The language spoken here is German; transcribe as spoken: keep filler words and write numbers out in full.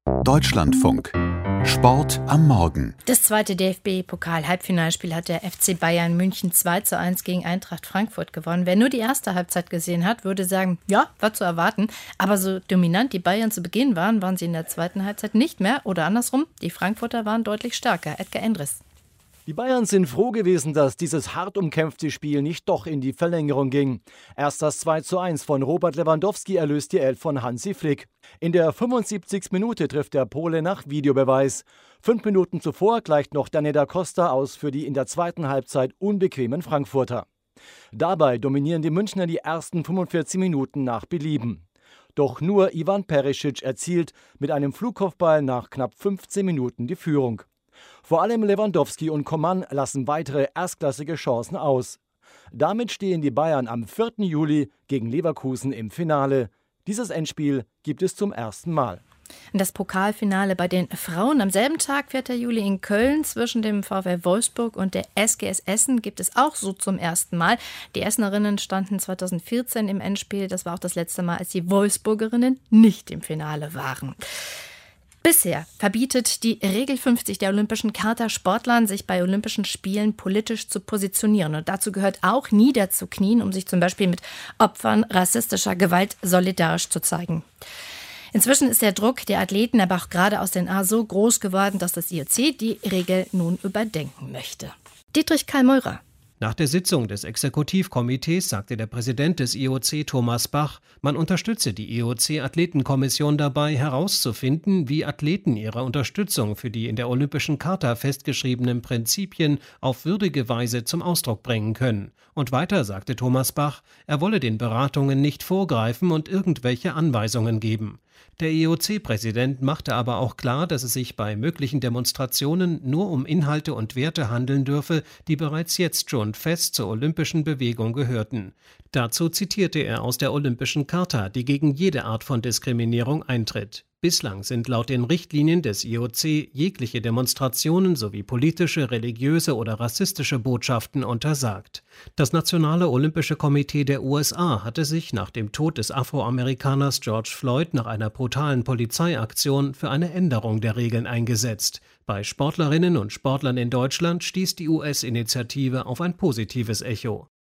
Deutschlandfunk. Sport am Morgen. Das zweite D F B-Pokal-Halbfinalspiel hat der F C Bayern München zwei zu eins gegen Eintracht Frankfurt gewonnen. Wer nur die erste Halbzeit gesehen hat, würde sagen, ja, war zu erwarten. Aber so dominant die Bayern zu Beginn waren, waren sie in der zweiten Halbzeit nicht mehr. Oder andersrum, die Frankfurter waren deutlich stärker. Edgar Endres. Die Bayern sind froh gewesen, dass dieses hart umkämpfte Spiel nicht doch in die Verlängerung ging. Erst das zwei zu eins von Robert Lewandowski erlöst die Elf von Hansi Flick. In der fünfundsiebzigsten Minute trifft der Pole nach Videobeweis. Fünf Minuten zuvor gleicht noch Dani da Costa aus für die in der zweiten Halbzeit unbequemen Frankfurter. Dabei dominieren die Münchner die ersten fünfundvierzig Minuten nach Belieben. Doch nur Ivan Perisic erzielt mit einem Flugkopfball nach knapp fünfzehn Minuten die Führung. Vor allem Lewandowski und Coman lassen weitere erstklassige Chancen aus. Damit stehen die Bayern am vierten Juli gegen Leverkusen im Finale. Dieses Endspiel gibt es zum ersten Mal. Das Pokalfinale bei den Frauen am selben Tag, vierten Juli in Köln, zwischen dem VfL Wolfsburg und der S G S Essen, gibt es auch so zum ersten Mal. Die Essenerinnen standen zweitausendvierzehn im Endspiel. Das war auch das letzte Mal, als die Wolfsburgerinnen nicht im Finale waren. Bisher verbietet die Regel fünfzig der Olympischen Charta Sportlern, sich bei Olympischen Spielen politisch zu positionieren. Und dazu gehört auch, niederzuknien, um sich zum Beispiel mit Opfern rassistischer Gewalt solidarisch zu zeigen. Inzwischen ist der Druck der Athleten, aber auch gerade aus den A so groß geworden, dass das I O C die Regel nun überdenken möchte. Dietrich Karl-Meurer. Nach der Sitzung des Exekutivkomitees sagte der Präsident des I O C, Thomas Bach, man unterstütze die I O C-Athletenkommission dabei, herauszufinden, wie Athleten ihre Unterstützung für die in der Olympischen Charta festgeschriebenen Prinzipien auf würdige Weise zum Ausdruck bringen können. Und weiter sagte Thomas Bach, er wolle den Beratungen nicht vorgreifen und irgendwelche Anweisungen geben. Der I O C-Präsident machte aber auch klar, dass es sich bei möglichen Demonstrationen nur um Inhalte und Werte handeln dürfe, die bereits jetzt schon fest zur olympischen Bewegung gehörten. Dazu zitierte er aus der Olympischen Charta, die gegen jede Art von Diskriminierung eintritt. Bislang sind laut den Richtlinien des I O C jegliche Demonstrationen sowie politische, religiöse oder rassistische Botschaften untersagt. Das Nationale Olympische Komitee der U S A hatte sich nach dem Tod des Afroamerikaners George Floyd nach einer brutalen Polizeiaktion für eine Änderung der Regeln eingesetzt. Bei Sportlerinnen und Sportlern in Deutschland stieß die U S-Initiative auf ein positives Echo.